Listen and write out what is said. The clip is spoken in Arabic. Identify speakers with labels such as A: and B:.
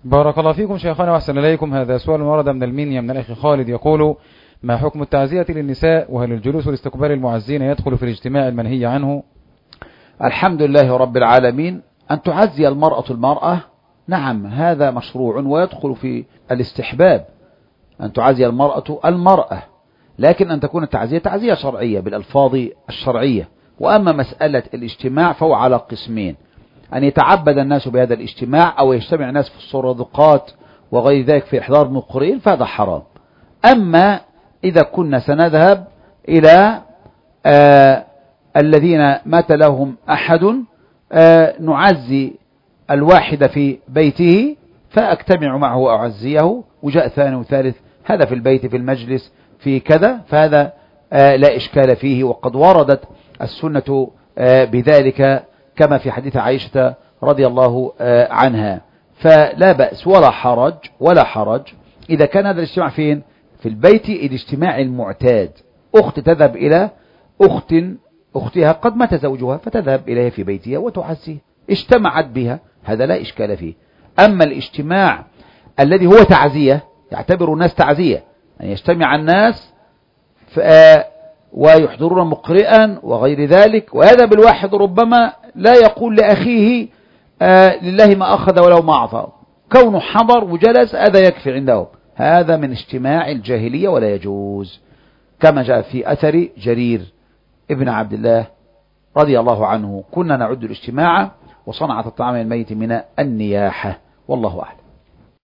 A: بارك الله فيكم شيخنا وأحسن إليكم. هذا سؤال ورد من المنيا من الأخ خالد يقول: ما حكم التعزية للنساء، وهل الجلوس لاستقبال المعزين يدخل في الاجتماع المنهي عنه؟
B: الحمد لله رب العالمين. أن تعزي المرأة نعم هذا مشروع ويدخل في الاستحباب، أن تعزي المرأة، لكن أن تكون التعزية تعزية شرعية بالألفاظ الشرعية. وأما مسألة الاجتماع فهو على قسمين: أن يتعبد الناس بهذا الاجتماع أو يجتمع الناس في الصرادقات وغير ذلك في إحضار مقرئين فهذا حرام. أما إذا كنا سنذهب إلى الذين مات لهم أحد نعزي الواحد في بيته فأجتمع معه وأعزيه، وجاء ثاني وثالث هذا في البيت في المجلس في كذا، فهذا لا إشكال فيه، وقد وردت السنة بذلك كما في حديث عائشة رضي الله عنها. فلا بأس ولا حرج إذا كان هذا الاجتماع فين؟ في البيت، الاجتماع المعتاد. أخت تذهب إلى أختها قد مات زوجها فتذهب إليها في بيتها وتعزيه، اجتمعت بها، هذا لا إشكال فيه. أما الاجتماع الذي هو تعزية، يعتبر الناس تعزية، أن يجتمع الناس ويحضرون مقرئا وغير ذلك، وهذا بالواحد ربما لا يقول لأخيه لله ما أخذ ولو ما أعطى، كونه حضر وجلس هذا يكفي عنده، هذا من اجتماع الجاهلية ولا يجوز، كما جاء في أثر جرير ابن عبد الله رضي الله عنه: كنا نعد الاجتماع وصنعة الطعام الميت من النياحة. والله أعلم.